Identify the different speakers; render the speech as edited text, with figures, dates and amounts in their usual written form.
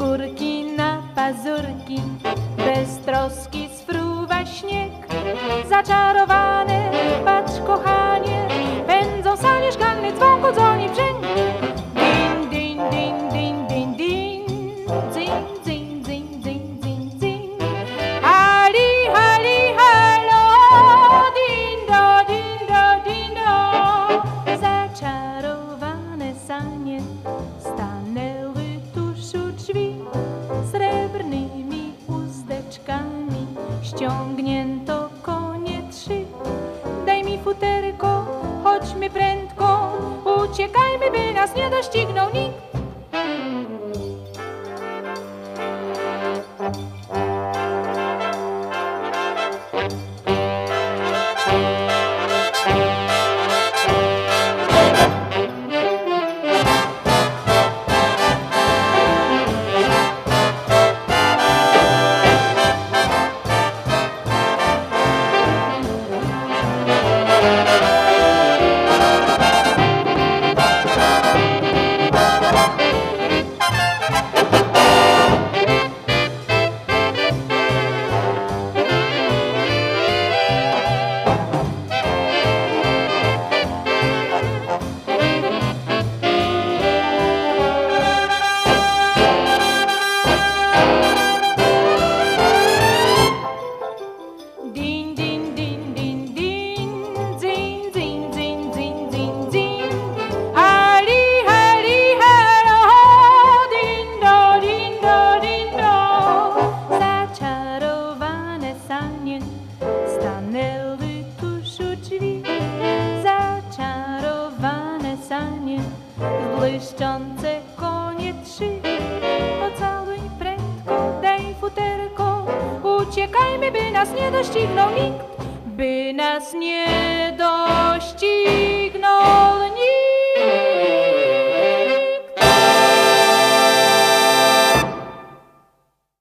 Speaker 1: skórki na pazurki, bez troski sfruwa śnieg. Zaczarowany, patrz kochanie, pędzą sanie szklane, dzwonku dzwoni brzęk. Din, din, din, din, din, din, dzin, dzin, dzin, dzin, dzin, dzin. Hali, hali, halo, din do, din do, din do. Zaczarowane sanie stanęły tuż u drzwi, srebrnymi uzdeczkami ściągnięto konie trzy. Daj mi futerko, chodźmy prędko, uciekajmy, by nas nie doścignął nikt. Stanęły tuż u drzwi, zaczarowane sanie, błyszczące konie trzy. Pocałuj prędko, daj futerko, uciekajmy, by nas nie doścignął nikt, by nas nie doścignął nikt.